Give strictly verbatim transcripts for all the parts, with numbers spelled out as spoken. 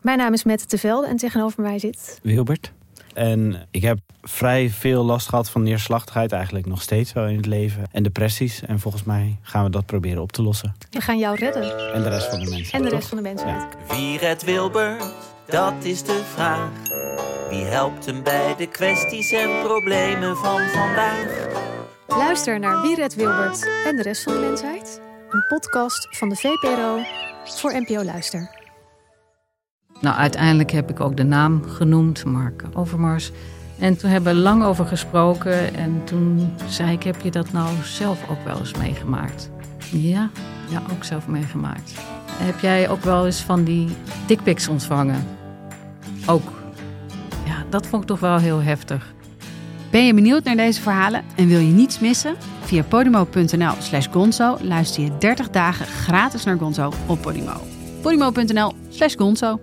Mijn naam is Mette Tevelde en tegenover mij zit... Wilbert. En ik heb vrij veel last gehad van neerslachtigheid, eigenlijk nog steeds wel in het leven. En depressies. En volgens mij gaan we dat proberen op te lossen. We gaan jou redden. En de rest van de mensen. En de toch? rest van de mensen. Ja. Wie redt Wilbert? Dat is de vraag. Wie helpt hem bij de kwesties en problemen van vandaag? Luister naar Wie redt Wilbert en de rest van de mensheid. Een podcast van de V P R O voor N P O Luister. Nou, uiteindelijk heb ik ook de naam genoemd, Mark Overmars. En toen hebben we lang over gesproken. En toen zei ik, heb je dat nou zelf ook wel eens meegemaakt? Ja, ja, ook zelf meegemaakt. Heb jij ook wel eens van die dickpics ontvangen? Ook. Ja, dat vond ik toch wel heel heftig. Ben je benieuwd naar deze verhalen en wil je niets missen? Via podimo.nl slash gonzo luister je dertig dagen gratis naar Gonzo op Podimo. podimo.nl slash gonzo.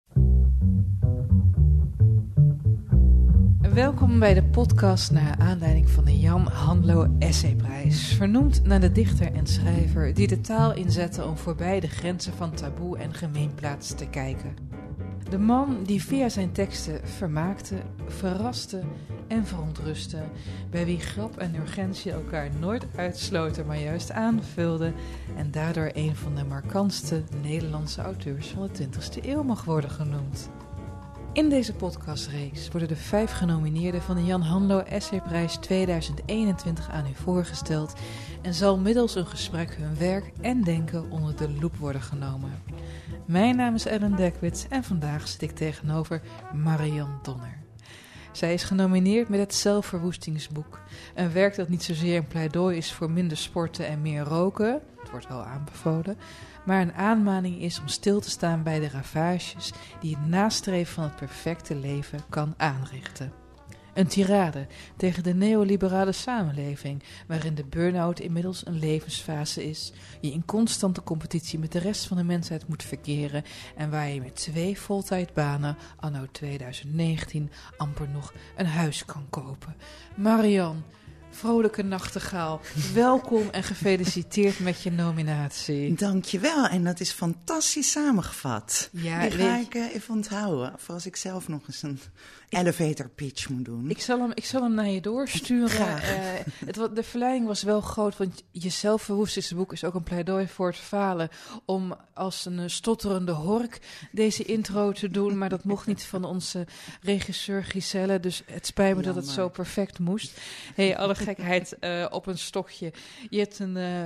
Welkom bij de podcast naar aanleiding van de Jan Hanlo Essayprijs. Vernoemd naar de dichter en schrijver die de taal inzette om voorbij de grenzen van taboe en gemeenplaats te kijken. De man die via zijn teksten vermaakte, verraste en verontrustte, bij wie grap en urgentie elkaar nooit uitsloten, maar juist aanvulden en daardoor een van de markantste Nederlandse auteurs van de twintigste eeuw mag worden genoemd. In deze podcastreeks worden de vijf genomineerden van de Jan Hanlo Essayprijs tweeduizend eenentwintig aan u voorgesteld en zal middels een gesprek hun werk en denken onder de loep worden genomen. Mijn naam is Ellen Dekwits en vandaag zit ik tegenover Marianne Donner. Zij is genomineerd met het Zelfverwoestingsboek, een werk dat niet zozeer een pleidooi is voor minder sporten en meer roken, het wordt wel aanbevolen, maar een aanmaning is om stil te staan bij de ravages die het nastreven van het perfecte leven kan aanrichten. Een tirade tegen de neoliberale samenleving, waarin de burn-out inmiddels een levensfase is, je in constante competitie met de rest van de mensheid moet verkeren en waar je met twee voltijdbanen anno tweeduizend negentien amper nog een huis kan kopen. Marianne, vrolijke nachtegaal, welkom en gefeliciteerd met je nominatie. Dankjewel, en dat is fantastisch samengevat. Ja, Die ga weet... ik uh, even onthouden, voor als ik zelf nog eens een elevator pitch moet doen. Ik zal hem, ik zal hem naar je doorsturen. Graag. Uh, het, de verleiding was wel groot, want je Zelfverwoestingsboek is ook een pleidooi voor het falen om als een stotterende hork deze intro te doen, maar dat mocht niet van onze regisseur Giselle, dus het spijt me Jammer. dat het zo perfect moest. Hey, alle gekheid uh, op een stokje. Je hebt een uh,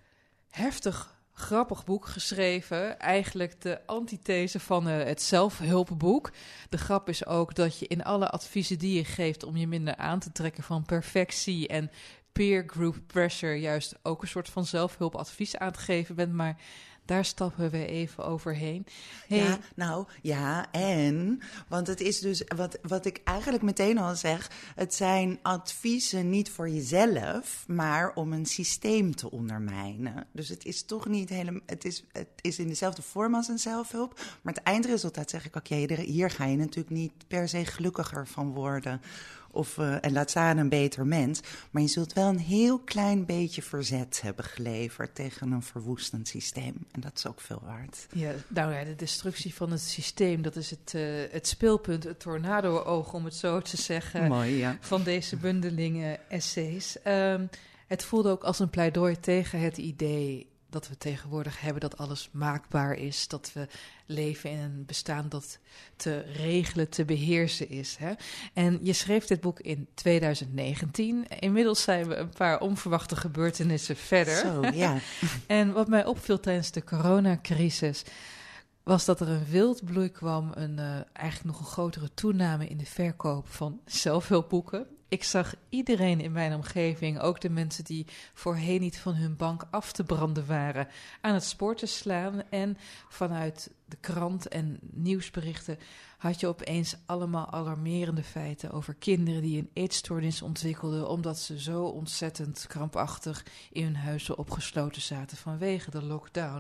heftig grappig boek geschreven. Eigenlijk de antithese van uh, het zelfhulpboek. De grap is ook dat je in alle adviezen die je geeft om je minder aan te trekken van perfectie en peer group pressure juist ook een soort van zelfhulpadvies aan te geven bent. Maar daar stappen we even overheen. Hey. Ja, nou, ja, en, want het is dus, wat, wat ik eigenlijk meteen al zeg, het zijn adviezen niet voor jezelf, maar om een systeem te ondermijnen. Dus het is toch niet helemaal, het is, het is in dezelfde vorm als een zelfhulp, maar het eindresultaat zeg ik ook, ja, hier ga je natuurlijk niet per se gelukkiger van worden. Of, uh, en laat staan een beter mens. Maar je zult wel een heel klein beetje verzet hebben geleverd tegen een verwoestend systeem. En dat is ook veel waard. Ja, nou ja, de destructie van het systeem, dat is het, uh, het speelpunt, het tornado-oog, om het zo te zeggen. Mooi, ja. Van deze bundeling essays. Um, het voelde ook als een pleidooi tegen het idee dat we tegenwoordig hebben dat alles maakbaar is, dat we leven in een bestaan dat te regelen, te beheersen is. Hè? En je schreef dit boek in tweeduizend negentien. Inmiddels zijn we een paar onverwachte gebeurtenissen verder. Zo, ja. En wat mij opviel tijdens de coronacrisis was dat er een wildbloei kwam, een, uh, eigenlijk nog een grotere toename in de verkoop van zelfhulpboeken. Ik zag iedereen in mijn omgeving, ook de mensen die voorheen niet van hun bank af te branden waren, aan het spoor te slaan. En vanuit de krant en nieuwsberichten had je opeens allemaal alarmerende feiten over kinderen die een eetstoornis ontwikkelden, omdat ze zo ontzettend krampachtig in hun huizen opgesloten zaten vanwege de lockdown.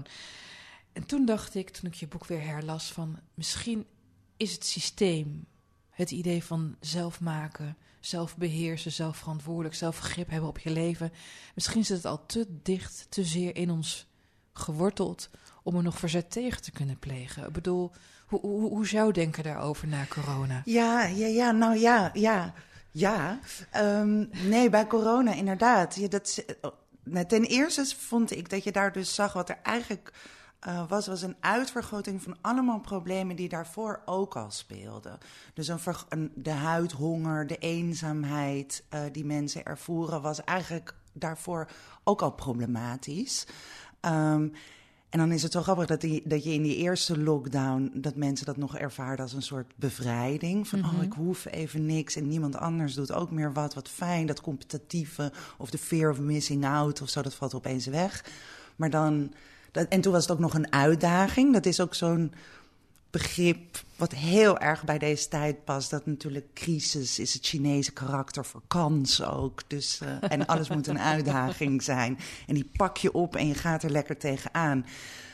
En toen dacht ik, toen ik je boek weer herlas, van misschien is het systeem, het idee van zelf maken, zelf beheersen, zelf verantwoordelijk, zelf grip hebben op je leven, misschien zit het al te dicht, te zeer in ons geworteld om er nog verzet tegen te kunnen plegen? Ik bedoel, hoe, hoe, hoe zou je denken daarover na corona? Ja, ja, ja, nou ja, ja, ja. Um, nee, bij corona inderdaad. Ja, dat, nou, ten eerste vond ik dat je daar dus zag wat er eigenlijk uh, was, was een uitvergroting van allemaal problemen die daarvoor ook al speelden. Dus een, een, de huidhonger, de eenzaamheid uh, die mensen ervoeren, was eigenlijk daarvoor ook al problematisch. Um, En dan is het zo grappig dat, die, dat je in die eerste lockdown, dat mensen dat nog ervaren als een soort bevrijding. Van, mm-hmm. oh, ik hoef even niks en niemand anders doet ook meer wat. Wat fijn, dat competitieve of de fear of missing out of zo, dat valt opeens weg. Maar dan, dat, en toen was het ook nog een uitdaging. Dat is ook zo'n begrip wat heel erg bij deze tijd past. Dat natuurlijk crisis is het Chinese karakter voor kans ook. Dus, uh, en alles moet een uitdaging zijn. En die pak je op en je gaat er lekker tegenaan.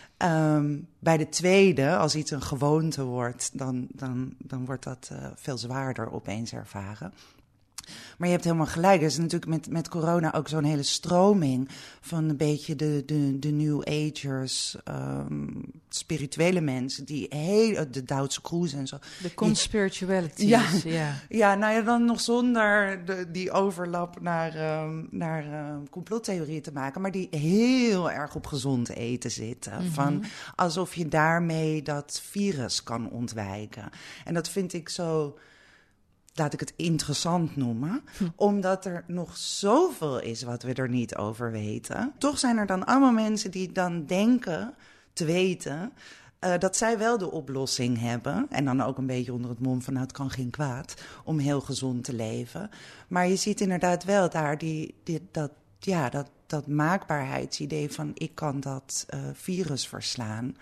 Um, bij de tweede, als iets een gewoonte wordt, dan, dan, dan wordt dat uh, veel zwaarder opeens ervaren. Maar je hebt helemaal gelijk. Er is natuurlijk met, met corona ook zo'n hele stroming van een beetje de, de, de New Agers, um, spirituele mensen, die heel, de Duitse Kroes en zo. De conspiritualities, ja, ja. Ja, nou ja, dan nog zonder de, die overlap naar, um, naar um, complottheorieën te maken, maar die heel erg op gezond eten zitten. Mm-hmm. Van alsof je daarmee dat virus kan ontwijken. En dat vind ik zo, laat ik het interessant noemen, hm. omdat er nog zoveel is wat we er niet over weten. Toch zijn er dan allemaal mensen die dan denken te weten uh, dat zij wel de oplossing hebben. En dan ook een beetje onder het mom van, nou, het kan geen kwaad om heel gezond te leven. Maar je ziet inderdaad wel daar die, die, dat, ja, dat, dat maakbaarheidsidee van, ik kan dat uh, virus verslaan.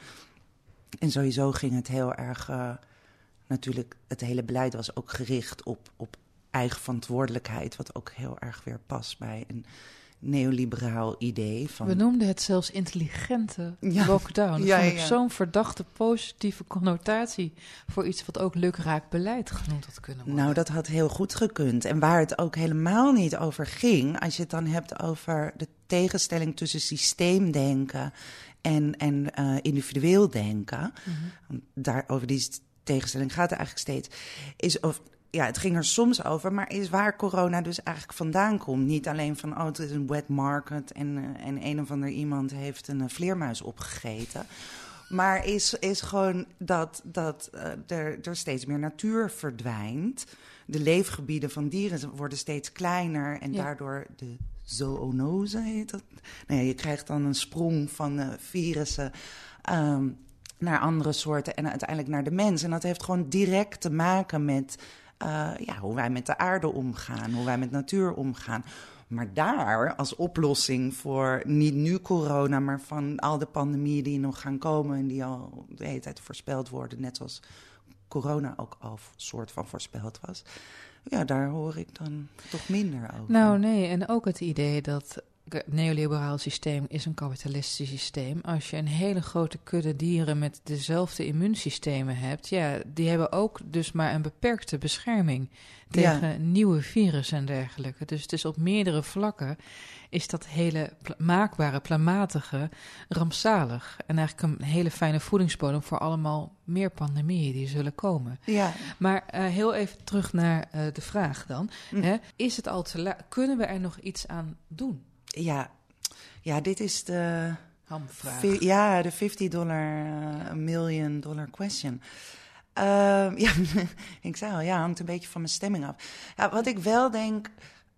En sowieso ging het heel erg, Uh, natuurlijk, het hele beleid was ook gericht op, op eigen verantwoordelijkheid, wat ook heel erg weer past bij een neoliberaal idee. Van, we noemden het zelfs intelligente ja. lockdown. Dat ja, vond ik ja. zo'n verdachte positieve connotatie voor iets wat ook lukraak beleid genoemd had kunnen worden. Nou, dat had heel goed gekund. En waar het ook helemaal niet over ging, als je het dan hebt over de tegenstelling tussen systeemdenken en, en uh, individueel denken, mm-hmm. daar over die tegenstelling gaat er eigenlijk steeds, is of, ja, het ging er soms over, maar is waar corona dus eigenlijk vandaan komt. Niet alleen van, oh, het is een wet market en, uh, en een of ander iemand heeft een uh, vleermuis opgegeten. Maar is, is gewoon dat, dat uh, er, er steeds meer natuur verdwijnt. De leefgebieden van dieren worden steeds kleiner en ja. daardoor de zoonose heet dat. Nou ja, je krijgt dan een sprong van uh, virussen Um, naar andere soorten en uiteindelijk naar de mens. En dat heeft gewoon direct te maken met uh, ja, hoe wij met de aarde omgaan, hoe wij met natuur omgaan. Maar daar, als oplossing voor niet nu corona, maar van al de pandemieën die nog gaan komen en die al de hele tijd voorspeld worden, net zoals corona ook al soort van voorspeld was. Ja, daar hoor ik dan toch minder over. Nou nee, en ook het idee dat het neoliberaal systeem is een kapitalistisch systeem. Als je een hele grote kudde dieren met dezelfde immuunsystemen hebt, ja, die hebben ook dus maar een beperkte bescherming tegen ja. nieuwe virussen en dergelijke. Dus het is op meerdere vlakken is dat hele pla- maakbare, planmatige rampzalig. En eigenlijk een hele fijne voedingsbodem voor allemaal meer pandemieën die zullen komen. Ja. Maar uh, heel even terug naar uh, de vraag dan. Mm. Hè? Is het al te laat? Kunnen we er nog iets aan doen? Ja, ja, dit is de hamvraag. Fi- ja, de vijftig dollar uh, million dollar question. Uh, ja, ik zei al, ja, hangt een beetje van mijn stemming af. Ja, wat ik wel denk,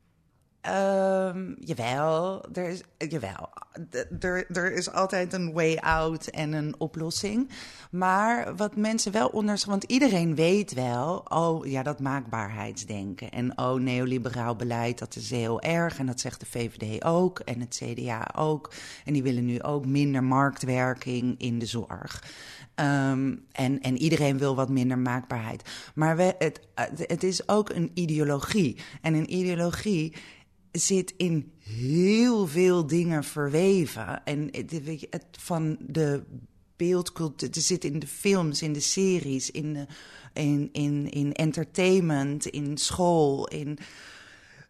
Um, jawel, er is, jawel, er, er is altijd een way out en een oplossing. Maar wat mensen wel onderschatten, want iedereen weet wel, oh ja, dat maakbaarheidsdenken. En oh, neoliberaal beleid, dat is heel erg. En dat zegt de V V D ook en het C D A ook. En die willen nu ook minder marktwerking in de zorg. Um, en, en iedereen wil wat minder maakbaarheid. Maar we, het, het is ook een ideologie. En een ideologie zit in heel veel dingen verweven. En het, weet je, het, van de beeldcultuur, het zit in de films, in de series, in, de, in, in, in entertainment, in school, in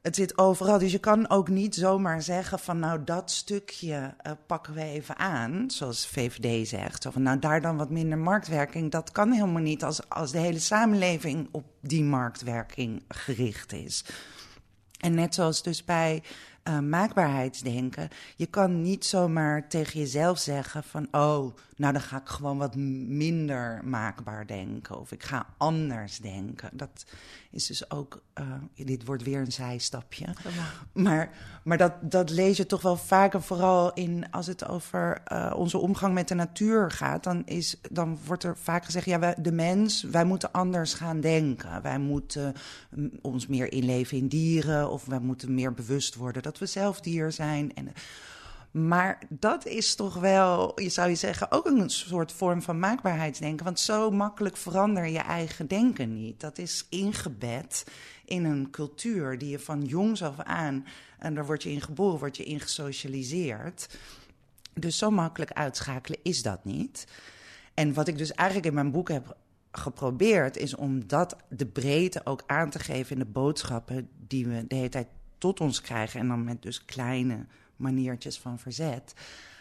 Het zit overal, dus je kan ook niet zomaar zeggen van nou dat stukje uh, pakken we even aan, zoals V V D zegt. Of nou daar dan wat minder marktwerking, dat kan helemaal niet als, als de hele samenleving op die marktwerking gericht is. En net zoals dus bij uh, maakbaarheidsdenken, je kan niet zomaar tegen jezelf zeggen van oh, nou dan ga ik gewoon wat minder maakbaar denken of ik ga anders denken. Dat is dus ook, uh, dit wordt weer een zijstapje. Maar, maar dat, dat lees je toch wel vaker, vooral in als het over uh, onze omgang met de natuur gaat. Dan, is, dan wordt er vaak gezegd, ja, wij, de mens, wij moeten anders gaan denken. Wij moeten um, ons meer inleven in dieren of wij moeten meer bewust worden dat we zelf dier zijn. En, maar dat is toch wel, je zou je zeggen, ook een soort vorm van maakbaarheidsdenken. Want zo makkelijk verander je eigen denken niet. Dat is ingebed in een cultuur die je van jongs af aan, en daar word je in geboren, word je in gesocialiseerd. Dus zo makkelijk uitschakelen is dat niet. En wat ik dus eigenlijk in mijn boek heb geprobeerd, is om dat de breedte ook aan te geven in de boodschappen die we de hele tijd tot ons krijgen. En dan met dus kleine maniertjes van verzet.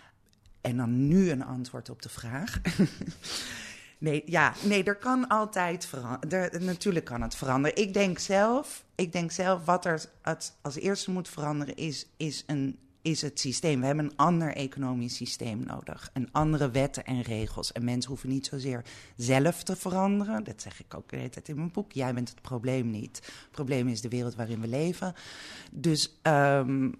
En dan nu een antwoord op de vraag. nee, ja, nee, er kan altijd veranderen. Natuurlijk kan het veranderen. Ik denk zelf, ik denk zelf wat er als, als eerste moet veranderen is, is, een, is het systeem. We hebben een ander economisch systeem nodig. En andere wetten en regels. En mensen hoeven niet zozeer zelf te veranderen. Dat zeg ik ook de hele tijd in mijn boek. Jij bent het probleem niet. Het probleem is de wereld waarin we leven. Dus Um,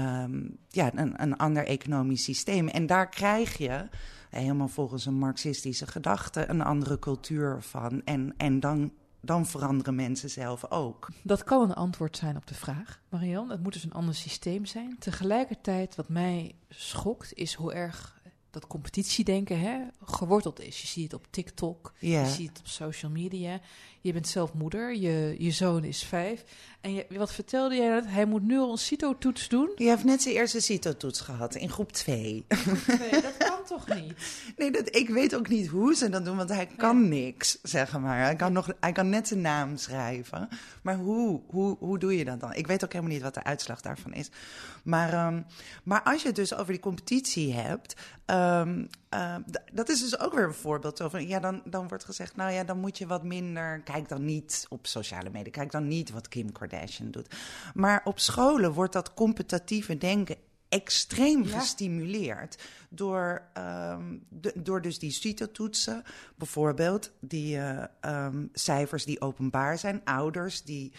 Um, ja, een, een ander economisch systeem. En daar krijg je, helemaal volgens een marxistische gedachte, een andere cultuur van. En, en dan, dan veranderen mensen zelf ook. Dat kan een antwoord zijn op de vraag, Marianne. Het moet dus een ander systeem zijn. Tegelijkertijd, wat mij schokt, is hoe erg dat competitiedenken hè, geworteld is. Je ziet het op TikTok, yeah. Je ziet het op social media. Je bent zelf moeder, je, je zoon is vijf. En je, wat vertelde jij net? Hij moet nu al een CITO-toets doen? Je heeft net zijn eerste CITO-toets gehad, in groep twee. Nee, dat kan toch niet? Nee, dat, ik weet ook niet hoe ze dat doen, want hij kan ja. niks, zeg maar. Hij kan, nog, hij kan net zijn naam schrijven. Maar hoe, hoe, hoe doe je dat dan? Ik weet ook helemaal niet wat de uitslag daarvan is. Maar, um, maar als je het dus over die competitie hebt, Um, uh, d- dat is dus ook weer een voorbeeld over. Ja, dan, dan wordt gezegd, nou ja, dan moet je wat minder. Kijk dan niet op sociale media. Kijk dan niet wat Kim Kardashian doet. Maar op scholen wordt dat competitieve denken extreem ja. gestimuleerd door, um, de, door dus die CITO-toetsen. Bijvoorbeeld die uh, um, cijfers die openbaar zijn, ouders die.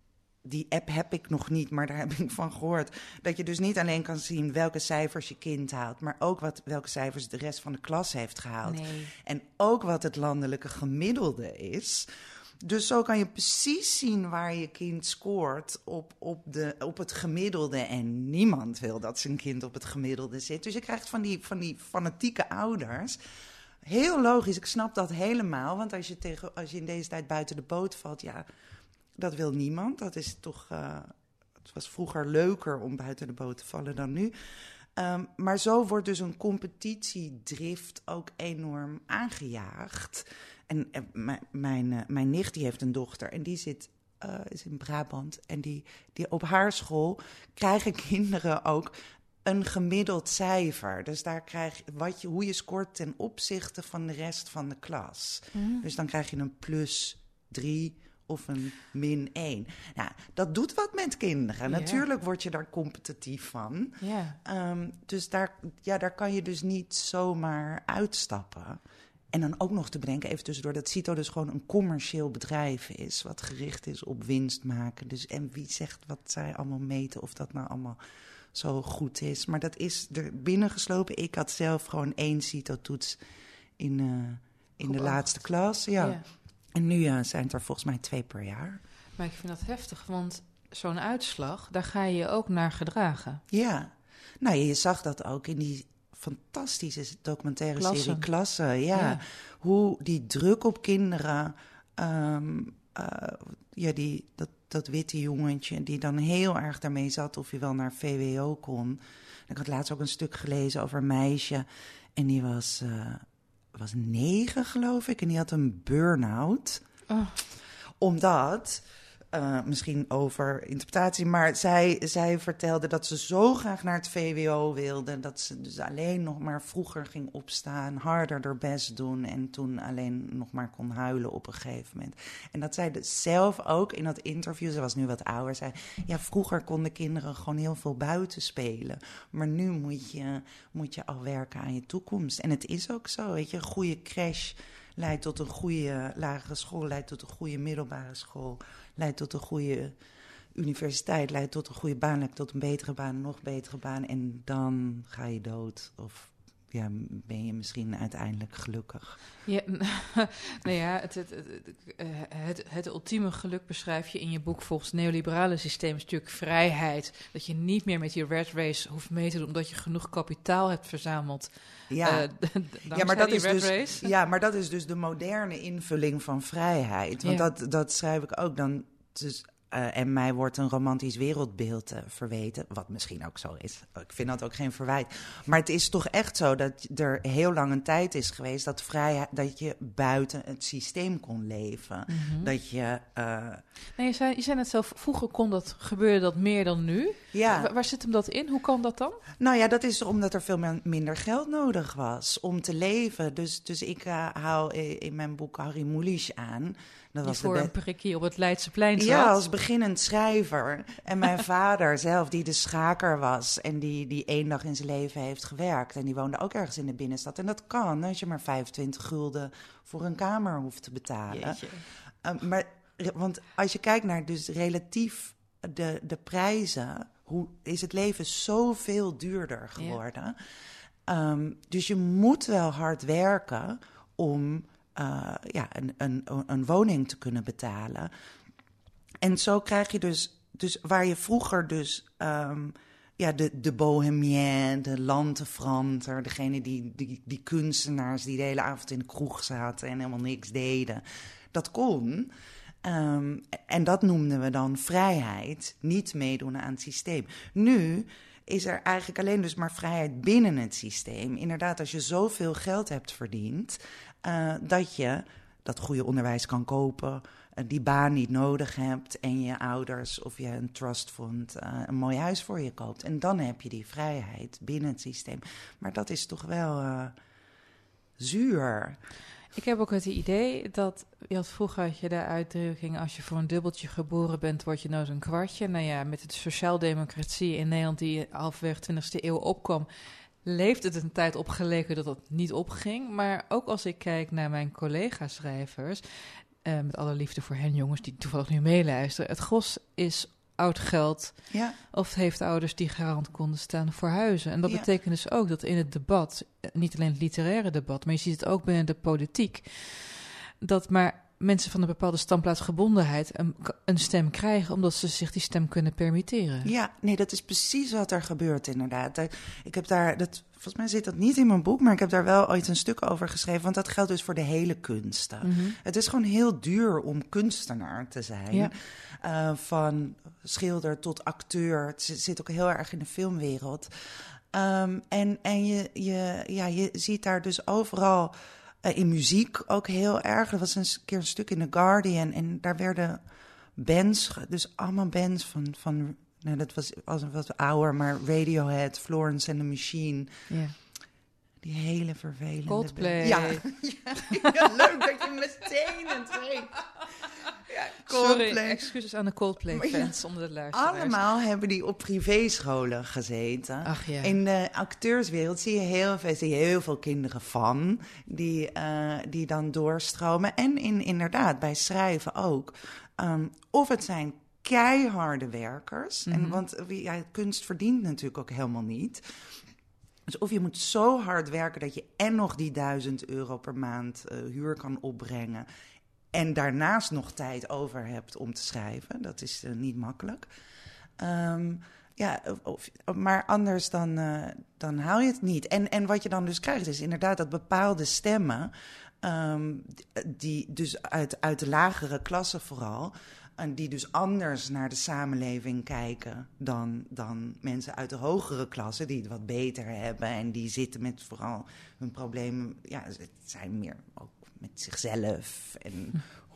Die app heb ik nog niet, maar daar heb ik van gehoord. Dat je dus niet alleen kan zien welke cijfers je kind haalt, maar ook wat, welke cijfers de rest van de klas heeft gehaald. Nee. En ook wat het landelijke gemiddelde is. Dus zo kan je precies zien waar je kind scoort op, op, de, op het gemiddelde. En niemand wil dat zijn kind op het gemiddelde zit. Dus je krijgt van die, van die fanatieke ouders. Heel logisch, ik snap dat helemaal. Want als je, tegen, als je in deze tijd buiten de boot valt, ja, dat wil niemand. Dat is toch. Uh, het was vroeger leuker om buiten de boot te vallen dan nu. Um, maar zo wordt dus een competitiedrift ook enorm aangejaagd. En, en m- mijn, uh, mijn nicht die heeft een dochter en die zit uh, is in Brabant. En die, die op haar school krijgen kinderen ook een gemiddeld cijfer. Dus daar krijg je, wat je hoe je scoort ten opzichte van de rest van de klas. Mm. Dus dan krijg je een plus drie of een min één. Nou, dat doet wat met kinderen. Ja. Natuurlijk word je daar competitief van. Ja. Um, dus daar, ja, daar kan je dus niet zomaar uitstappen. En dan ook nog te bedenken, even tussendoor, dat CITO dus gewoon een commercieel bedrijf is, wat gericht is op winst maken. Dus en wie zegt wat zij allemaal meten, of dat nou allemaal zo goed is. Maar dat is er binnengeslopen. Ik had zelf gewoon één CITO-toets in, uh, in de laatste klas. Ja. ja. En nu uh, zijn het er volgens mij twee per jaar. Maar ik vind dat heftig, want zo'n uitslag, daar ga je je ook naar gedragen. Ja, nou je zag dat ook in die fantastische documentaire Klassen. serie Klassen. Ja. ja, hoe die druk op kinderen, um, uh, ja, die, dat, dat witte jongetje die dan heel erg daarmee zat of je wel naar V W O kon. Ik had laatst ook een stuk gelezen over een meisje en die was, uh, was negen geloof ik en die had een burn-out. Oh. Omdat Uh, misschien over interpretatie, maar zij, zij vertelde dat ze zo graag naar het V W O wilde, dat ze dus alleen nog maar vroeger ging opstaan, harder haar best doen en toen alleen nog maar kon huilen op een gegeven moment. En dat zij dus zelf ook in dat interview, ze was nu wat ouder, zei, ja, vroeger konden kinderen gewoon heel veel buiten spelen, maar nu moet je, moet je al werken aan je toekomst. En het is ook zo, weet je, een goede crash leidt tot een goede lagere school, leidt tot een goede middelbare school, leidt tot een goede universiteit, leidt tot een goede baan, leidt tot een betere baan, een nog betere baan. En dan ga je dood of ja, ben je misschien uiteindelijk gelukkig. Ja, nou ja, het, het, het, het, het ultieme geluk beschrijf je in je boek volgens het neoliberale systeem. Is natuurlijk vrijheid. Dat je niet meer met die rat race hoeft mee te doen, omdat je genoeg kapitaal hebt verzameld. Ja, uh, ja, maar dat is dus, ja, maar dat is dus de moderne invulling van vrijheid. Want ja. dat, dat schrijf ik ook dan. Dus, Uh, en mij wordt een romantisch wereldbeeld uh, verweten, wat misschien ook zo is. Ik vind dat ook geen verwijt. Maar het is toch echt zo dat er heel lang een tijd is geweest dat, vrijheid, dat je buiten het systeem kon leven. Mm-hmm. Dat je... Uh... Nee, je, zei, je zei net zelf, vroeger kon dat, gebeurde dat meer dan nu. Ja. Wa- waar zit hem dat in? Hoe kan dat dan? Nou ja, dat is omdat er veel minder geld nodig was om te leven. Dus, dus ik uh, hou in mijn boek Harry Mulisch aan. Dat die was voor be- een prikkie op het Leidseplein zat. Ja, als beginnend schrijver. En mijn vader zelf, die de schaker was en die, die één dag in zijn leven heeft gewerkt. En die woonde ook ergens in de binnenstad. En dat kan, als je maar vijfentwintig gulden voor een kamer hoeft te betalen. Uh, maar, want als je kijkt naar dus relatief de, de prijzen, hoe is het leven zoveel duurder geworden. Ja. Um, dus je moet wel hard werken om Uh, ja, een, een, een woning te kunnen betalen. En zo krijg je dus, dus waar je vroeger dus um, ja, de, de bohemien, de lantefranter, degene die, die, die kunstenaars die de hele avond in de kroeg zaten en helemaal niks deden, dat kon. Um, en dat noemden we dan vrijheid, niet meedoen aan het systeem. Nu is er eigenlijk alleen dus maar vrijheid binnen het systeem. Inderdaad, als je zoveel geld hebt verdiend, Uh, dat je dat goede onderwijs kan kopen, uh, die baan niet nodig hebt en je ouders of je een trustfond uh, een mooi huis voor je koopt. En dan heb je die vrijheid binnen het systeem. Maar dat is toch wel uh, zuur. Ik heb ook het idee dat, je had vroeger had je de uitdrukking, als je voor een dubbeltje geboren bent, word je nooit een kwartje. Nou ja, met de sociaaldemocratie in Nederland die halfweg twintigste eeuw opkwam, leeft het een tijd opgeleken dat dat niet opging. Maar ook als ik kijk naar mijn collega-schrijvers, uh, met alle liefde voor hen jongens die toevallig nu meeluisteren, het gros is oud geld, ja. of heeft ouders die garant konden staan voor huizen. En dat ja. betekent dus ook dat in het debat, niet alleen het literaire debat, maar je ziet het ook binnen de politiek, dat maar mensen van een bepaalde standplaatsgebondenheid een, een stem krijgen, omdat ze zich die stem kunnen permitteren. Ja, nee, dat is precies wat er gebeurt inderdaad. Ik heb daar, dat, volgens mij zit dat niet in mijn boek, maar ik heb daar wel ooit een stuk over geschreven, want dat geldt dus voor de hele kunsten. Mm-hmm. Het is gewoon heel duur om kunstenaar te zijn. Ja. Uh, van schilder tot acteur. Het zit ook heel erg in de filmwereld. Um, en en je, je, ja, je ziet daar dus overal Uh, in muziek ook heel erg. Er was een keer een stuk in The Guardian en daar werden bands, dus allemaal bands van, van nou, dat was, was wat ouder, maar Radiohead, Florence and the Machine. Yeah. Die hele vervelende Coldplay. Ja. ja, ja, leuk dat je meteen het weet. Ja, Sorry, excuses aan de Coldplay-fans ja, onder de luisteraars. Allemaal hebben die op privéscholen gezeten. Ach, ja. In de acteurswereld zie je heel veel, zie je heel veel kinderen van die, uh, die dan doorstromen. En in, inderdaad, bij schrijven ook. Um, of het zijn keiharde werkers. Mm-hmm. En, want ja, kunst verdient natuurlijk ook helemaal niet. Dus of je moet zo hard werken dat je en nog die duizend euro per maand uh, huur kan opbrengen en daarnaast nog tijd over hebt om te schrijven. Dat is uh, niet makkelijk. Um, ja, of, maar anders dan, uh, dan haal je het niet. En, en wat je dan dus krijgt is inderdaad dat bepaalde stemmen, um, die dus uit, uit de lagere klasse vooral, en die dus anders naar de samenleving kijken dan, dan mensen uit de hogere klasse, die het wat beter hebben en die zitten met vooral hun problemen. Ja, het zijn meer ook met zichzelf en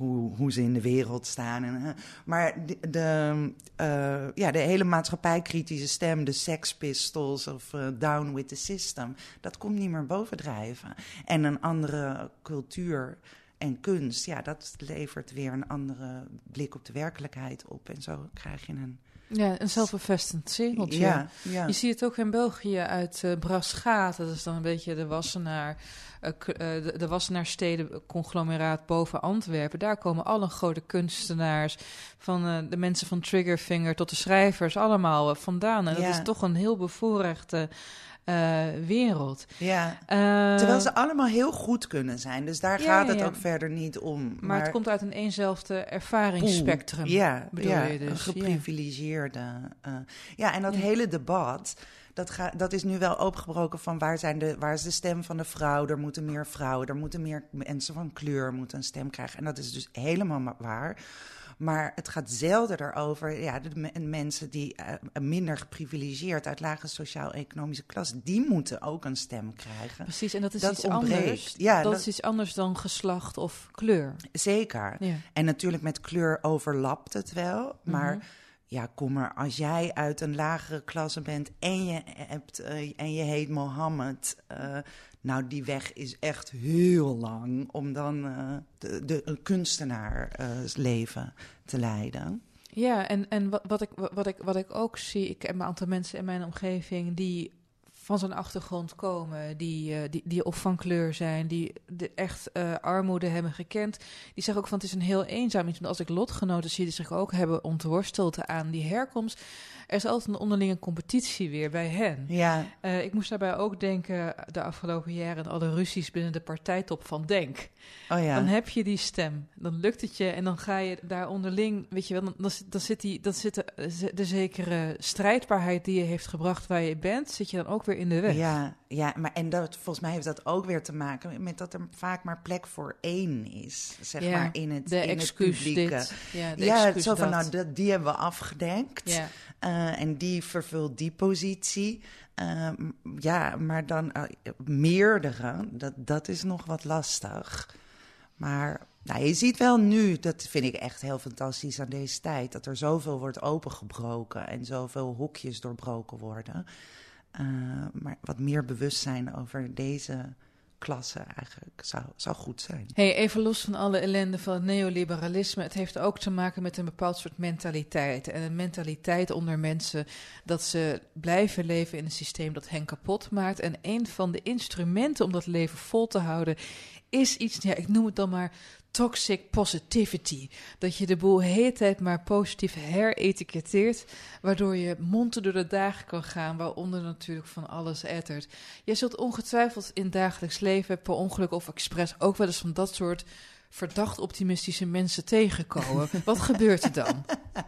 hoe, hoe ze in de wereld staan. En, uh, maar de, de, uh, ja, de hele maatschappijkritische stem, de Sex Pistols of uh, Down with the System, dat komt niet meer bovendrijven. En een andere cultuur en kunst, ja, dat levert weer een andere blik op de werkelijkheid op. En zo krijg je een... Ja, een zelfbevestigend cirkeltje. Ja, ja. Je ziet het ook in België uit uh, Braschaat. Dat is dan een beetje de Wassenaar, uh, k- uh, de, de Wassenaarsteden-conglomeraat boven Antwerpen. Daar komen alle grote kunstenaars, van uh, de mensen van Triggerfinger tot de schrijvers, allemaal uh, vandaan. En dat Ja. is toch een heel bevoorrechte uh, wereld. Ja, Uh, terwijl ze allemaal heel goed kunnen zijn. Dus daar Ja, gaat ja, het ja. ook verder niet om. maar, Maar, het komt uit een eenzelfde ervaringsspectrum. Ja, bedoel ja, je dus, een ja. geprivilegeerde. Uh, ja, en dat Ja. hele debat, dat, ga, dat is nu wel opengebroken van waar, zijn de, waar is de stem van de vrouw? Er moeten meer vrouwen, er moeten meer mensen van kleur moeten een stem krijgen. En dat is dus helemaal ma- waar. Maar het gaat zelden erover, ja, de me- mensen die uh, minder geprivilegeerd uit lage sociaal-economische klasse, die moeten ook een stem krijgen. Precies, en dat is Dat iets ontbreekt. anders. Ja, dat, dat- is iets anders dan geslacht of kleur. Zeker. Ja. En natuurlijk met kleur overlapt het wel, maar... Mhm. Ja, kom maar, als jij uit een lagere klasse bent en je, hebt, uh, en je heet Mohammed... Uh, nou, die weg is echt heel lang om dan uh, de, de, een kunstenaarsleven uh, te leiden. Ja, en, en wat, wat, ik, wat, ik, wat ik ook zie, ik heb een aantal mensen in mijn omgeving die van zo'n achtergrond komen, die, uh, die, die of van kleur zijn, die de echt uh, armoede hebben gekend. Die zeggen ook van het is een heel eenzaam iets. Want als ik lotgenoten zie die zich ook hebben ontworsteld aan die herkomst, er is altijd een onderlinge competitie weer bij hen. Ja, Uh, ik moest daarbij ook denken de afgelopen jaren aan alle ruzies binnen de partijtop van Denk. oh ja. Dan heb je die stem, dan lukt het je en dan ga je daar onderling, weet je wel, dan, dan, dan zit, die, dan zit de, de zekere strijdbaarheid die je heeft gebracht waar je bent, zit je dan ook weer in de weg. Ja, ja, maar en dat, volgens mij heeft dat ook weer te maken met dat er vaak maar plek voor één is, zeg Ja, maar, in het, de in het excuus publieke. dit, ja, de Ja, excuus zo van, dat. nou, dat, die hebben we afgedekt. Ja. Uh, en die vervult die positie. Uh, m- ja, maar dan uh, meerdere, dat, dat is nog wat lastig. Maar nou, je ziet wel nu, dat vind ik echt heel fantastisch aan deze tijd, dat er zoveel wordt opengebroken en zoveel hokjes doorbroken worden. Uh, maar wat meer bewustzijn over deze klasse eigenlijk zou, zou goed zijn. Hey, even los van alle ellende van het neoliberalisme, het heeft ook te maken met een bepaald soort mentaliteit. En een mentaliteit onder mensen dat ze blijven leven in een systeem dat hen kapot maakt. En een van de instrumenten om dat leven vol te houden is iets, ja, ik noem het dan maar toxic positivity. Dat je de boel de hele tijd maar positief heretiketteert, waardoor je monter door de dagen kan gaan, waaronder natuurlijk van alles ettert. Je zult ongetwijfeld in het dagelijks leven per ongeluk of expres ook wel eens van dat soort verdacht optimistische mensen tegenkomen. Wat gebeurt er dan?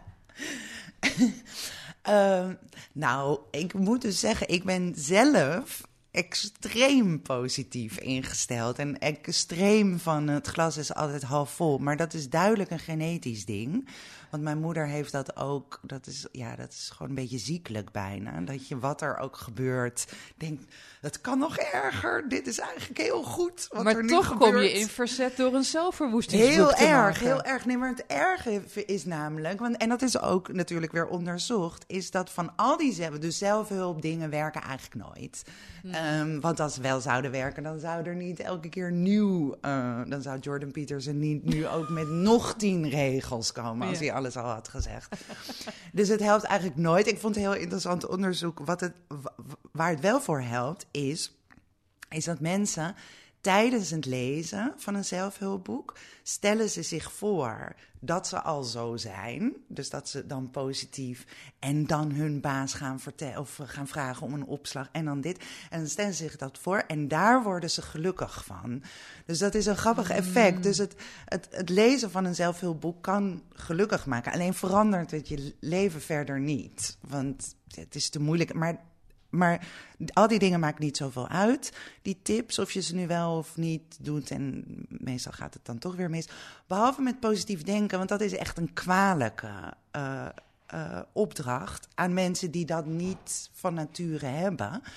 Uh, nou, ik moet dus zeggen, ik ben zelf extreem positief ingesteld. En extreem van het glas is altijd half vol. Maar dat is duidelijk een genetisch ding. Want mijn moeder heeft dat ook. Dat is, ja, dat is gewoon een beetje ziekelijk bijna. Dat je wat er ook gebeurt, denkt, dat kan nog erger. Dit is eigenlijk heel goed wat Maar er nu toch gebeurt. kom je in verzet door een zelfverwoestingsboek Heel te erg, maken. heel erg. Nee, maar het erge is namelijk, want, en dat is ook natuurlijk weer onderzocht, is dat van al die zelf, dus zelfhulpdingen werken eigenlijk nooit. Hmm. Um, want als ze wel zouden werken, dan zou er niet elke keer nieuw, uh, dan zou Jordan Peterson niet nu ook met nog tien regels komen, als Ja. hij alles al had gezegd. Dus het helpt eigenlijk nooit. Ik vond het heel interessant onderzoek. Wat het, waar het wel voor helpt, is, is dat mensen tijdens het lezen van een zelfhulpboek stellen ze zich voor dat ze al zo zijn. Dus dat ze dan positief en dan hun baas gaan vertellen of gaan vragen om een opslag en dan dit. En dan stellen ze zich dat voor en daar worden ze gelukkig van. Dus dat is een grappig effect. Dus het, het, het lezen van een zelfhulpboek kan gelukkig maken. Alleen verandert het je leven verder niet. Want het is te moeilijk. Maar Maar al die dingen maken niet zoveel uit. Die tips, of je ze nu wel of niet doet. En meestal gaat het dan toch weer mis. Behalve met positief denken, want dat is echt een kwalijke uh, uh, opdracht aan mensen die dat niet van nature hebben.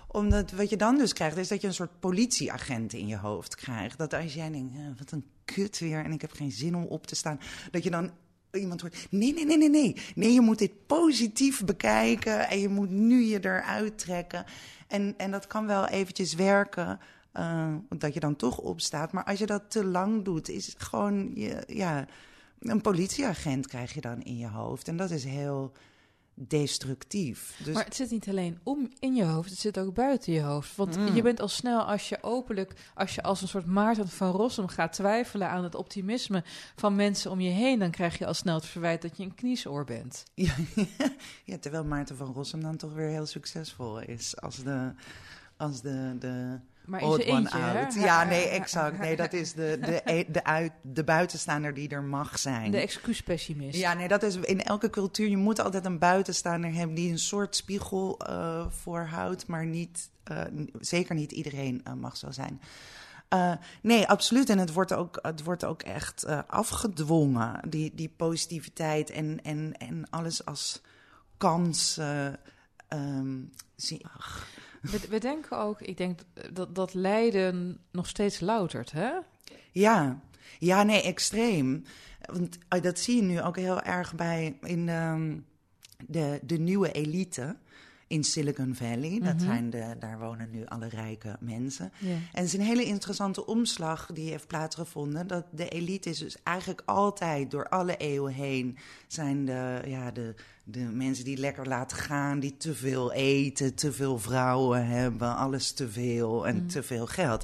Omdat wat je dan dus krijgt, is dat je een soort politieagent in je hoofd krijgt. Dat als jij denkt, eh, wat een kut weer en ik heb geen zin om op te staan. Dat je dan iemand hoort, nee, nee, nee, nee, nee. Nee, je moet dit positief bekijken en je moet nu je eruit trekken. En, en dat kan wel eventjes werken, uh, dat je dan toch opstaat. Maar als je dat te lang doet, is het gewoon, je, ja, een politieagent krijg je dan in je hoofd. En dat is heel destructief. Dus... Maar het zit niet alleen om in je hoofd, het zit ook buiten je hoofd. Want mm. je bent al snel, als je openlijk, als je als een soort Maarten van Rossum gaat twijfelen aan het optimisme van mensen om je heen, dan krijg je al snel het verwijt dat je een kniesoor bent. Ja, ja, terwijl Maarten van Rossum dan toch weer heel succesvol is als de, als de, de maar odd is one eentje, out. Hè? Ja, nee, exact. Nee, dat is de, de, de, uit, de buitenstaander die er mag zijn. De excuuspessimist. Ja, nee, dat is in elke cultuur. Je moet altijd een buitenstaander hebben die een soort spiegel uh, voorhoudt, maar niet, uh, zeker niet iedereen uh, mag zo zijn. Uh, nee, absoluut. En het wordt ook, het wordt ook echt uh, afgedwongen, die, die positiviteit en, en, en alles als kans. Uh, um, zie, ach. We, we denken ook, ik denk dat, dat lijden nog steeds loutert, hè? Ja, ja, nee, extreem. Want uh, dat zie je nu ook heel erg bij in um, de, de nieuwe elite in Silicon Valley. Mm-hmm. Dat zijn de, daar wonen nu alle rijke mensen. Yeah. En het is een hele interessante omslag die heeft plaatsgevonden. Dat de elite is dus eigenlijk altijd door alle eeuwen heen zijn de, ja, de, de mensen die lekker laten gaan, die te veel eten, te veel vrouwen hebben, alles te veel en mm. te veel geld.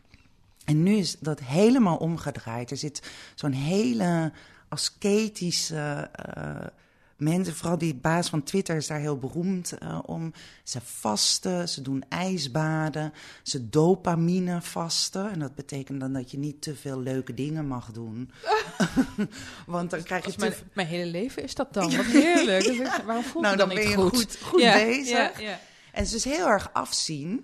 En nu is dat helemaal omgedraaid. Er zit zo'n hele ascetische Uh, mensen, vooral die baas van Twitter is daar heel beroemd uh, om. Ze vasten, ze doen ijsbaden, ze dopamine vasten. En dat betekent dan dat je niet te veel leuke dingen mag doen. Want dan krijg je... Te... Mijn, mijn hele leven is dat dan, wat heerlijk. Dus ik, waarom voel nou, je dan, dan niet ben je goed? goed, goed ja, bezig. Ja, ja. En ze is heel erg afzien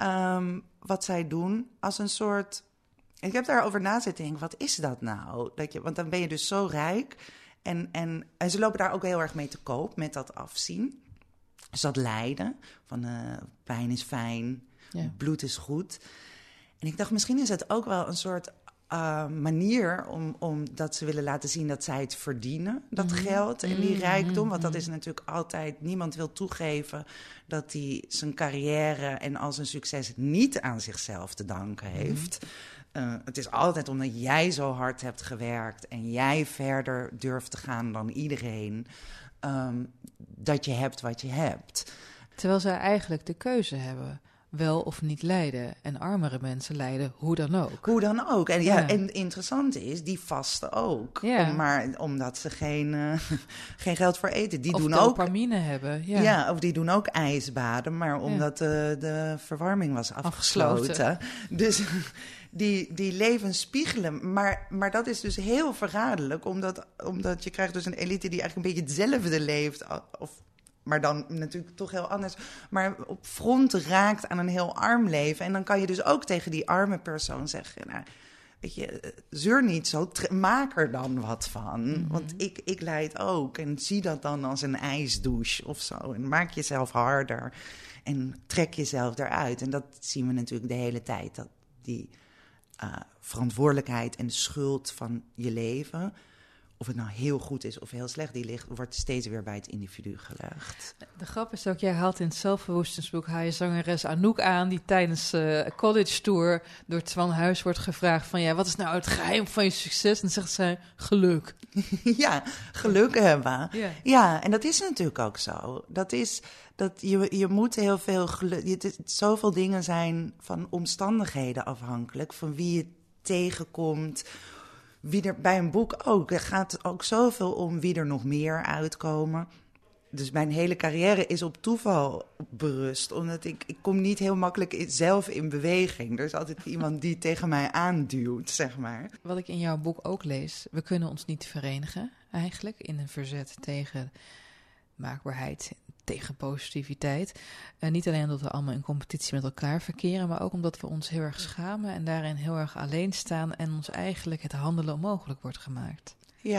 um, wat zij doen als een soort... Ik heb daarover na zitten denken, wat is dat nou? Dat je, want dan ben je dus zo rijk... En, en, en ze lopen daar ook heel erg mee te koop, met dat afzien. Dus dat lijden, van uh, pijn is fijn, ja. bloed is goed. En ik dacht, misschien is het ook wel een soort uh, manier... om, om dat ze willen laten zien dat zij het verdienen, dat mm-hmm. geld en die rijkdom. Want dat is natuurlijk altijd, niemand wil toegeven dat hij zijn carrière en al zijn succes niet aan zichzelf te danken heeft... Mm-hmm. Uh, het is altijd omdat jij zo hard hebt gewerkt en jij verder durft te gaan dan iedereen, um, dat je hebt wat je hebt. Terwijl zij eigenlijk de keuze hebben, wel of niet lijden. En armere mensen lijden hoe dan ook. Hoe dan ook. En, ja, ja. en het interessante is, die vasten ook. Ja. Om, maar omdat ze geen, uh, geen geld voor eten. Die of doen dopamine ook, hebben. Ja. ja, of die doen ook ijsbaden, maar omdat ja. de, de verwarming was afgesloten. afgesloten. Dus... Die, die levens spiegelen. Maar, maar dat is dus heel verraderlijk. Omdat, omdat je krijgt dus een elite die eigenlijk een beetje hetzelfde leeft. Of, maar dan natuurlijk toch heel anders. Maar op front raakt aan een heel arm leven. En dan kan je dus ook tegen die arme persoon zeggen... Nou, weet je, zeur niet zo, tre- maak er dan wat van. Mm-hmm. Want ik, ik lijd ook. En zie dat dan als een ijsdouche of zo. En maak jezelf harder. En trek jezelf eruit. En dat zien we natuurlijk de hele tijd. Dat die... Uh, verantwoordelijkheid en de schuld van je leven, of het nou heel goed is of heel slecht, die ligt, wordt steeds weer bij het individu gelegd. De grap is ook, jij haalt in het zelfbewustzijnsboek haal je zangeres Anouk aan, die tijdens uh, college tour door Twan Huis wordt gevraagd van, ja, wat is nou het geheim van je succes? En dan zegt zij, geluk. Ja, geluk hebben. Ja. Ja, en dat is natuurlijk ook zo. Dat is... Dat je, je moet heel veel geluk... Je, zoveel dingen zijn van omstandigheden afhankelijk. Van wie je tegenkomt. Wie er bij een boek ook. Er gaat ook zoveel om wie er nog meer uitkomen. Dus mijn hele carrière is op toeval berust. Omdat ik, ik kom niet heel makkelijk zelf in beweging. Er is altijd iemand die tegen mij aanduwt, zeg maar. Wat ik in jouw boek ook lees. We kunnen ons niet verenigen, eigenlijk. In een verzet tegen maakbaarheid, tegen positiviteit. Uh, niet alleen omdat we allemaal in competitie met elkaar verkeren, maar ook omdat we ons heel erg schamen en daarin heel erg alleen staan en ons eigenlijk het handelen onmogelijk wordt gemaakt. Ja,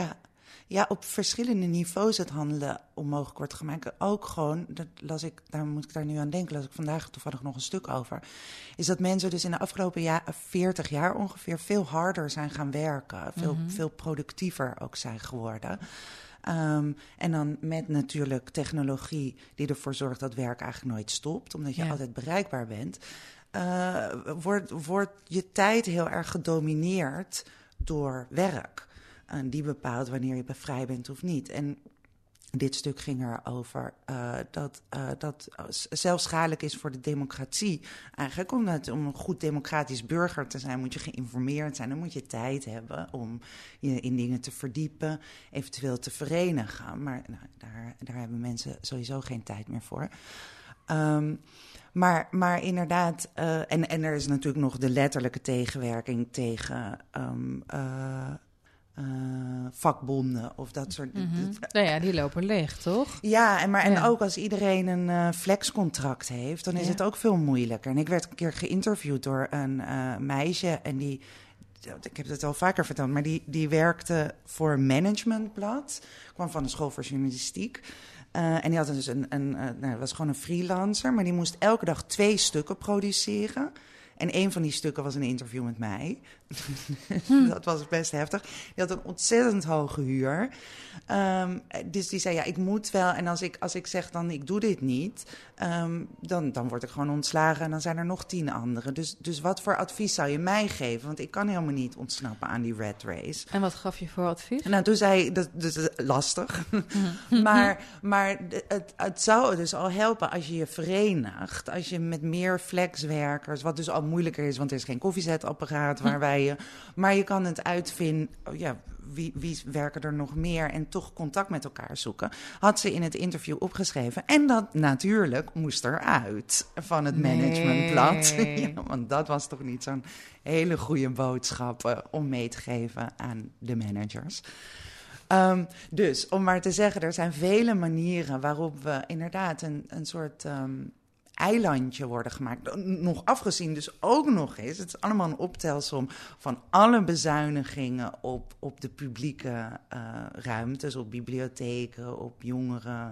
Ja, op verschillende niveaus het handelen onmogelijk wordt gemaakt. Ook gewoon, dat las ik, daar moet ik daar nu aan denken, las ik vandaag toevallig nog een stuk over. Is dat mensen dus in de afgelopen ja, veertig jaar ongeveer veel harder zijn gaan werken. Veel, mm-hmm. veel productiever ook zijn geworden. Um, en dan met natuurlijk technologie die ervoor zorgt dat werk eigenlijk nooit stopt. Omdat je ja. altijd bereikbaar bent. Uh, wordt, wordt je tijd heel erg gedomineerd door werk. En die bepaalt wanneer je vrij bent of niet. En dit stuk ging erover uh, dat uh, dat zelfs schadelijk is voor de democratie. Eigenlijk omdat om een goed democratisch burger te zijn moet je geïnformeerd zijn. Dan moet je tijd hebben om je in dingen te verdiepen, eventueel te verenigen. Maar nou, daar, daar hebben mensen sowieso geen tijd meer voor. Um, Maar, maar inderdaad, uh, en, en er is natuurlijk nog de letterlijke tegenwerking tegen um, uh, uh, vakbonden of dat soort dingen. Mm-hmm. Nou ja, die lopen leeg, toch? Ja, en, maar, en ja. ook als iedereen een uh, flexcontract heeft, dan is ja. het ook veel moeilijker. En ik werd een keer geïnterviewd door een uh, meisje en die... Ik heb het al vaker verteld, maar die, die werkte voor een managementblad. Kwam van de school voor journalistiek. Uh, en die had dus een, een uh, nou, was gewoon een freelancer, maar die moest elke dag twee stukken produceren. En een van die stukken was een interview met mij. Hm. Dat was best heftig. Die had een ontzettend hoge huur. Um, dus die zei, ja, ik moet wel. En als ik, als ik zeg dan, ik doe dit niet, um, dan, dan word ik gewoon ontslagen. En dan zijn er nog tien anderen. Dus, dus wat voor advies zou je mij geven? Want ik kan helemaal niet ontsnappen aan die rat race. En wat gaf je voor advies? Nou, toen zei dat, dat is lastig. maar maar het, het zou dus al helpen als je je verenigt. Als je met meer flexwerkers, wat dus al moeilijker is, want er is geen koffiezetapparaat waar wij je... Maar je kan het uitvinden, oh ja, wie, wie werken er nog meer en toch contact met elkaar zoeken. Had ze in het interview opgeschreven. En dat natuurlijk moest eruit van het nee. managementblad. Ja, want dat was toch niet zo'n hele goede boodschap uh, om mee te geven aan de managers. Um, dus, om maar te zeggen, er zijn vele manieren waarop we inderdaad een, een soort... Um, eilandje worden gemaakt. Nog afgezien dus ook nog eens. Het is allemaal een optelsom van alle bezuinigingen op, op de publieke uh, ruimtes, op bibliotheken, op jongeren,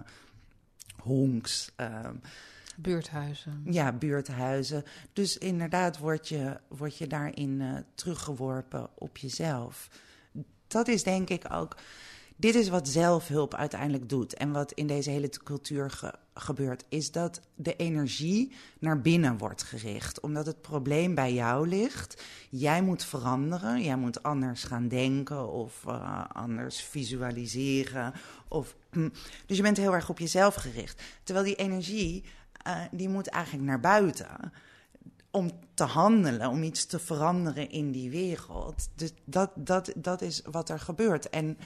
honks. Uh, buurthuizen. Ja, buurthuizen. Dus inderdaad word je, word je daarin uh, teruggeworpen op jezelf. Dat is denk ik ook... Dit is wat zelfhulp uiteindelijk doet. En wat in deze hele cultuur ge- gebeurt, is dat de energie naar binnen wordt gericht. Omdat het probleem bij jou ligt. Jij moet veranderen. Jij moet anders gaan denken of uh, anders visualiseren. Of, dus je bent heel erg op jezelf gericht. Terwijl die energie, uh, die moet eigenlijk naar buiten. Om te handelen, om iets te veranderen in die wereld. Dus dat, dat, dat is wat er gebeurt. En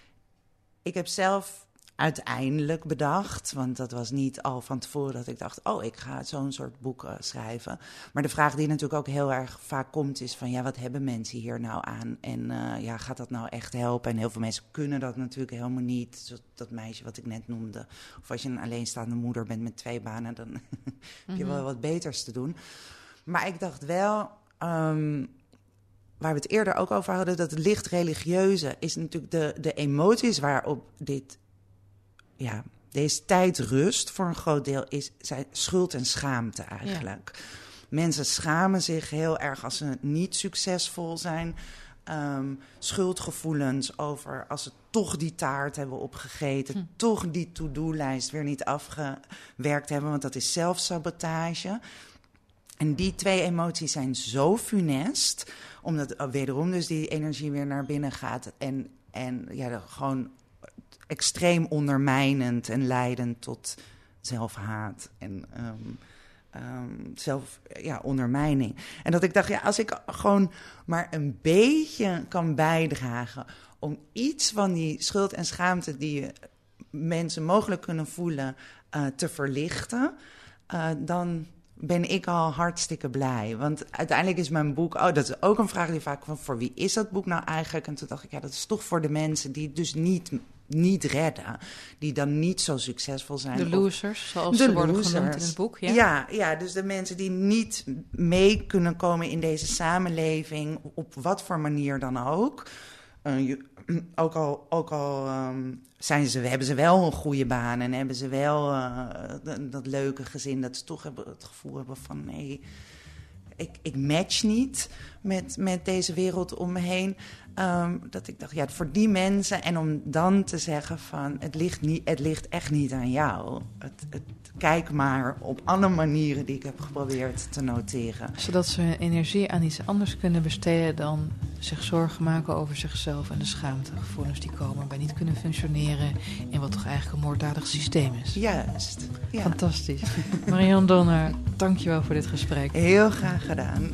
ik heb zelf uiteindelijk bedacht, want dat was niet al van tevoren dat ik dacht, oh, ik ga zo'n soort boek uh, schrijven. Maar de vraag die natuurlijk ook heel erg vaak komt is van, ja, wat hebben mensen hier nou aan? En uh, ja, gaat dat nou echt helpen? En heel veel mensen kunnen dat natuurlijk helemaal niet. Zo, dat meisje wat ik net noemde. Of als je een alleenstaande moeder bent met twee banen, dan mm-hmm. heb je wel wat beters te doen. Maar ik dacht wel... Um, waar we het eerder ook over hadden, dat het licht religieuze is natuurlijk de, de emoties waarop dit, ja, deze tijd rust voor een groot deel, is zijn schuld en schaamte eigenlijk. Ja. Mensen schamen zich heel erg als ze niet succesvol zijn. Um, schuldgevoelens over als ze toch die taart hebben opgegeten, hm. toch die to-do-lijst weer niet afgewerkt hebben, want dat is zelfsabotage. En die twee emoties zijn zo funest, omdat wederom dus die energie weer naar binnen gaat. En, en ja, gewoon extreem ondermijnend en leidend tot zelfhaat en um, um, zelf, ja, ondermijning. En dat ik dacht, ja, als ik gewoon maar een beetje kan bijdragen om iets van die schuld en schaamte die mensen mogelijk kunnen voelen uh, te verlichten, uh, dan ben ik al hartstikke blij. Want uiteindelijk is mijn boek... Oh, dat is ook een vraag die vaak van, voor wie is dat boek nou eigenlijk? En toen dacht ik, ja, dat is toch voor de mensen die het dus niet, niet redden. Die dan niet zo succesvol zijn. De losers, of, zoals de ze worden losers. genoemd in het boek. Ja? Ja, ja, dus de mensen die niet mee kunnen komen in deze samenleving, op wat voor manier dan ook. uh, ook al, ook al um, zijn ze, hebben ze wel een goede baan en hebben ze wel uh, dat, dat leuke gezin, dat ze toch hebben, het gevoel hebben van nee, ik, ik match niet met, met deze wereld om me heen. Um, dat ik dacht, ja, voor die mensen en om dan te zeggen van het ligt, niet, het ligt echt niet aan jou. Het, het, kijk maar op alle manieren die ik heb geprobeerd te noteren. Zodat ze hun energie aan iets anders kunnen besteden dan zich zorgen maken over zichzelf en de schaamtegevoelens die komen bij niet kunnen functioneren in wat toch eigenlijk een moorddadig systeem is. Juist. Ja. Fantastisch. Marianne Donner, dankjewel voor dit gesprek. Heel graag gedaan.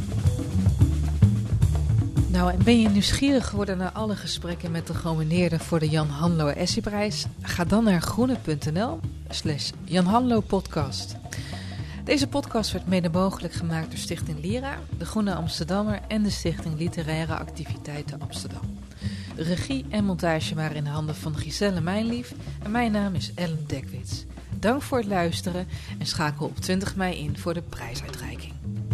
Nou, en ben je nieuwsgierig geworden naar alle gesprekken met de genomineerden voor de Jan Hanlo Essayprijs? Ga dan naar groene.nl slash Jan Hanlo podcast. Deze podcast werd mede mogelijk gemaakt door Stichting Lyra, de Groene Amsterdammer en de Stichting Literaire Activiteiten Amsterdam. De regie en montage waren in de handen van Giselle Mijnlief en mijn naam is Ellen Dekwits. Dank voor het luisteren en schakel op twintig mei in voor de prijsuitreiking.